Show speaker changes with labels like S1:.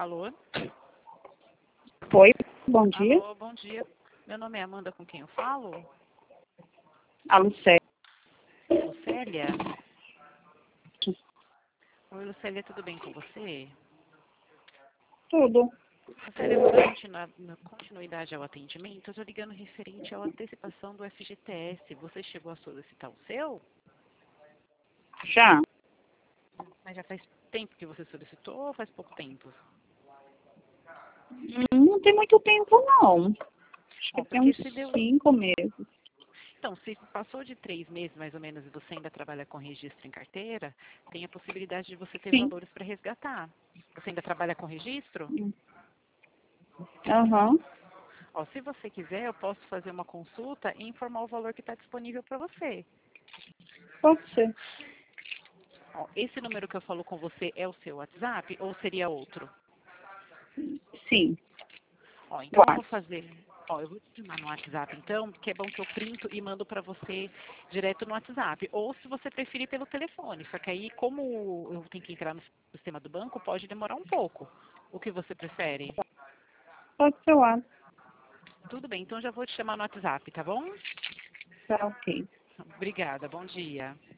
S1: Alô?
S2: Oi, bom dia.
S1: Alô, bom dia. Meu nome é Amanda, com quem eu falo?
S2: A Lucélia.
S1: Lucélia? Oi, Lucélia, tudo bem com você?
S2: Tudo.
S1: Lucélia, vou dar continuidade ao atendimento. Eu estou ligando referente à antecipação do FGTS. Você chegou a solicitar o seu?
S2: Já?
S1: Mas já faz tempo que você solicitou ou faz pouco tempo?
S2: Não tem muito tempo, não. Acho que
S1: Ó,
S2: tem
S1: porque
S2: uns
S1: se deu...
S2: 5 meses.
S1: Então, se passou de 3 meses, mais ou menos, e você ainda trabalha com registro em carteira, tem a possibilidade de você ter
S2: Sim.
S1: valores para resgatar. Você ainda trabalha com registro?
S2: Aham.
S1: Ó, se você quiser, eu posso fazer uma consulta e informar o valor que está disponível para você.
S2: Pode ser.
S1: Ó, esse número que eu falo com você é o seu WhatsApp ou seria outro?
S2: Sim.
S1: Ó, então eu vou
S2: Quase.
S1: fazer... Ó, eu vou te chamar no WhatsApp, então, que é bom que eu printo e mando para você direto no WhatsApp. Ou se você preferir pelo telefone, só que aí, como eu tenho que entrar no sistema do banco, pode demorar um pouco. O que você prefere?
S2: Pode ser lá.
S1: Tudo bem, então já vou te chamar no WhatsApp, tá bom?
S2: Tá ok.
S1: Obrigada, bom dia.